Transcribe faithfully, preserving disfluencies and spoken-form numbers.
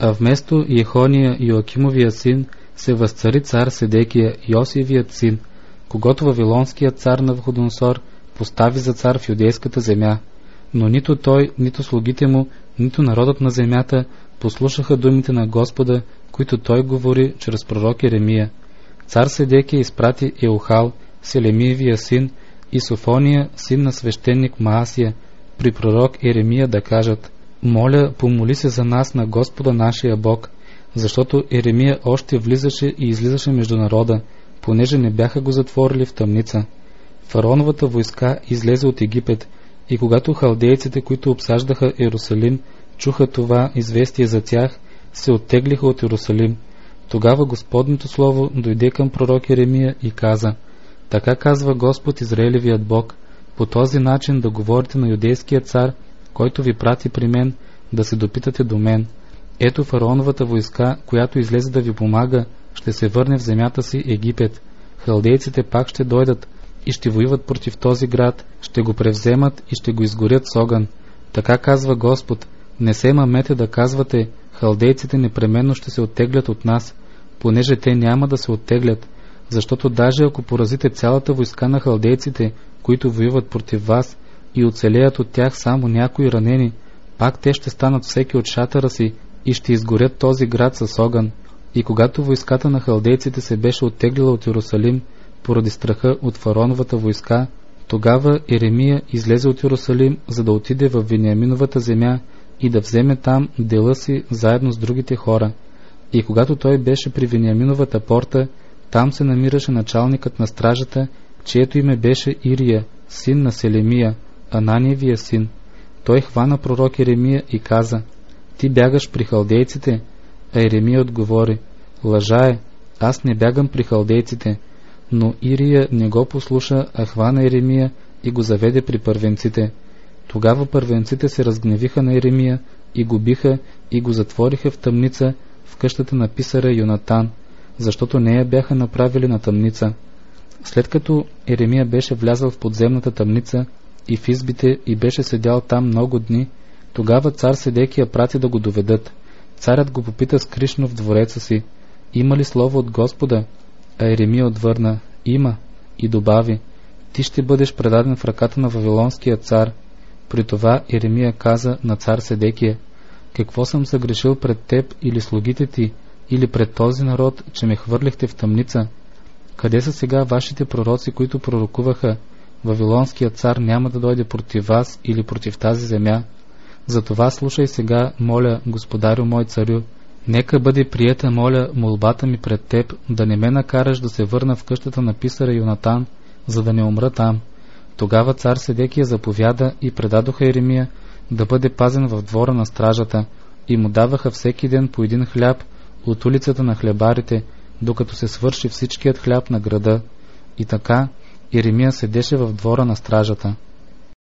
А вместо Йехония, Йоакимовия син, се възцари цар Седекия, Йосиевият син, когато вавилонският цар Навуходоносор постави за цар в юдейската земя. Но нито той, нито слугите му, нито народът на земята послушаха думите на Господа, които той говори чрез пророк Еремия. Цар Седекия изпрати Еухал, Селемиевия син, и Софония, син на свещеник Маасия, при пророк Еремия да кажат: моля, помоли се за нас на Господа нашия Бог, защото Еремия още влизаше и излизаше между народа, понеже не бяха го затворили в тъмница. Фараоновата войска излезе от Египет, и когато халдейците, които обсаждаха Иерусалим, чуха това известие за тях, се оттеглиха от Иерусалим. Тогава Господното слово дойде към пророк Еремия и каза: така казва Господ Израилевият Бог, по този начин да говорите на юдейския цар, който ви прати при мен, да се допитате до мен. Ето фараоновата войска, която излезе да ви помага, ще се върне в земята си Египет. Халдейците пак ще дойдат и ще воюват против този град, ще го превземат и ще го изгорят с огън. Така казва Господ: не се мамете да казвате: халдейците непременно ще се оттеглят от нас, понеже те няма да се оттеглят, защото даже ако поразите цялата войска на халдейците, които воюват против вас, и оцелеят от тях само някои ранени, пак те ще станат всеки от шатъра си и ще изгорят този град с огън. И когато войската на халдейците се беше оттеглила от Иерусалим, поради страха от фараоновата войска, тогава Еремия излезе от Иерусалим, за да отиде в Вениаминовата земя и да вземе там дела си заедно с другите хора. И когато той беше при Вениаминовата порта, там се намираше началникът на стражата, чието име беше Ирия, син на Селемия, Ананиевия син. Той хвана пророк Еремия и каза: ти бягаш при халдейците? А Еремия отговори: лъжа е, аз не бягам при халдейците. Но Ирия не го послуша, а хвана Еремия и го заведе при първенците. Тогава първенците се разгневиха на Еремия и го биха и го затвориха в тъмница в къщата на писаря Йонатан, защото не я бяха направили на тъмница. След като Еремия беше влязъл в подземната тъмница и в избите и беше седял там много дни, тогава цар Седекия прати да го доведат. Царят го попита скришно в двореца си: има ли слово от Господа? А Еремия отвърна: има, и добави: ти ще бъдеш предаден в ръката на вавилонския цар. При това Еремия каза на цар Седекия: какво съм съгрешил пред теб или слугите ти, или пред този народ, че ме хвърлихте в тъмница? Къде са сега вашите пророци, които пророкуваха: вавилонският цар няма да дойде против вас или против тази земя? Затова слушай сега, моля, господарю мой царю, нека бъде приета, моля, молбата ми пред теб, да не ме накараш да се върна в къщата на писаря Йонатан, за да не умра там. Тогава цар Седекия заповяда и предадоха Еремия да бъде пазен в двора на стражата, и му даваха всеки ден по един хляб от улицата на хлебарите, докато се свърши всичкият хляб на града. И така Еремия седеше в двора на стражата.